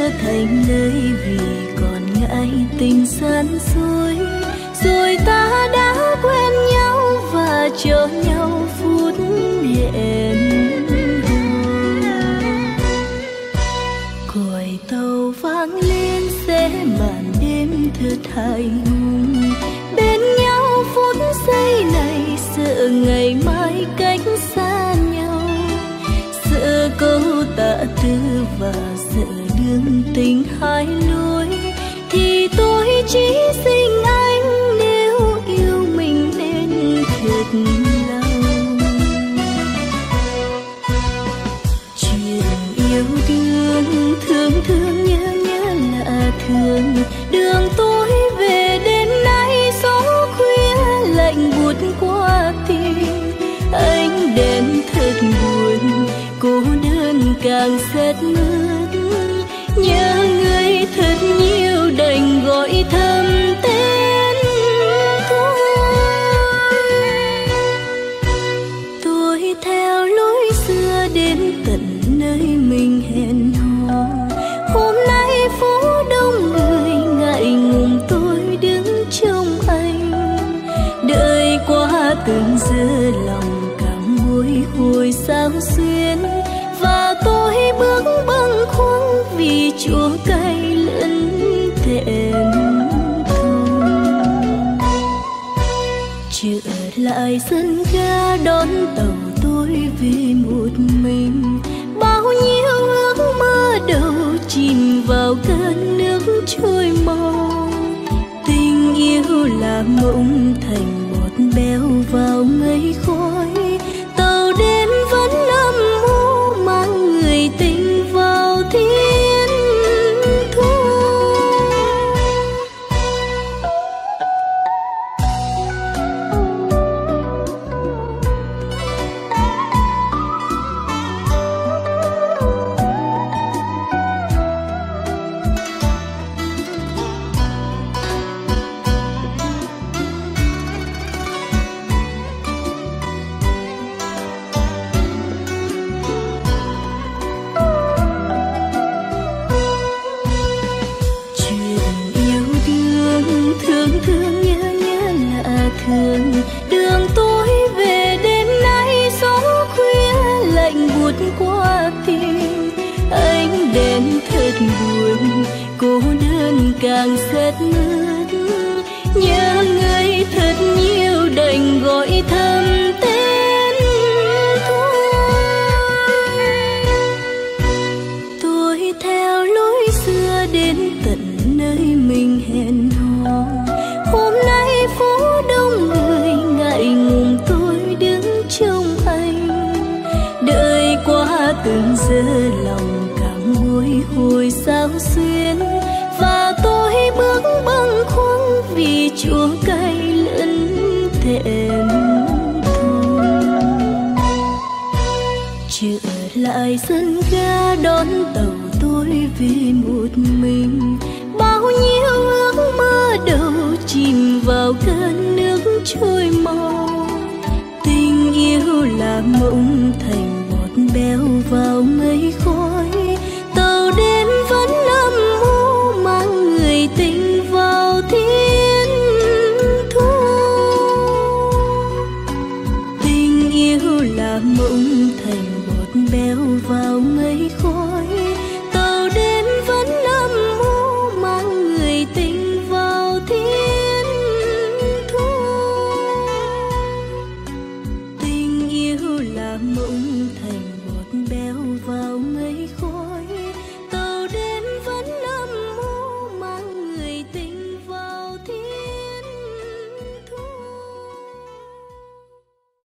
trở thành nơi vì còn ngại tình gian dối. Rồi ta đã quen nhau và cho nhau phút hẹn hò. Còi tàu vang lên sẽ màn đêm thật hài hùng. Bên nhau phút giây này sợ ngày mai cách xa nhau, sợ câu tạ tư và sợ đường tình hai lối. Thì tôi chỉ xin anh nếu yêu mình nên thật lòng. Chuyện yêu đương thương thương nhớ nhớ là thường. Đường tôi về đến nay gió khuya lạnh buốt qua tim. Ánh đèn thật buồn, cô đơn càng rét mướt. Nhớ người thật nhiều đành gọi thầm tên thôi. Tôi theo lối xưa đến tận nơi mình hẹn hò. Hôm nay phố đông người ngại ngùng tôi đứng trông anh. Đợi qua từng giờ lòng cảm bồi hồi sao xuyên. Và tôi bước bâng khuâng vì chua cay lẫn thẹn thùng. Trở lại sân ga đón tàu tôi về một mình. Bao nhiêu ước mơ đầu chìm vào cơn nước trôi mau. Tình yêu là mộng thành bọt béo vào mây khói. Tàu đến vẫn âm u mang người tình vào thiên thu. Đường tôi về đến nay gió khuya lạnh buốt qua tim. Ánh đèn thật buồn, cô đơn càng rét mướt. Nhớ người thật nhiều đành gọi thầm tên thôi. Tôi theo lối xưa đến tận nơi mình hẹn hò. Hôm nay phố đông người ngại ngùng tôi đứng trông anh. Đợi qua từng giờ lòng cảm bồi hồi sao xuyên. Và tôi bước bâng khuâng vì chua cay lẫn thẹn thùng. Trở lại sân ga đón tàu tôi về một mình. Bao nhiêu ước mơ đầu chìm vào cơn nước trôi mau. Tình yêu là mộng thành bọt béo vào mây khói. Tàu đến vẫn âm u mang người tình vào thiên thu. Tình yêu là mộng thành bọt béo vào mây khói. Tàu đến vẫn âm u mang người tình vào thiên thu. Tình yêu là mộng thành bọt béo vào mây khói.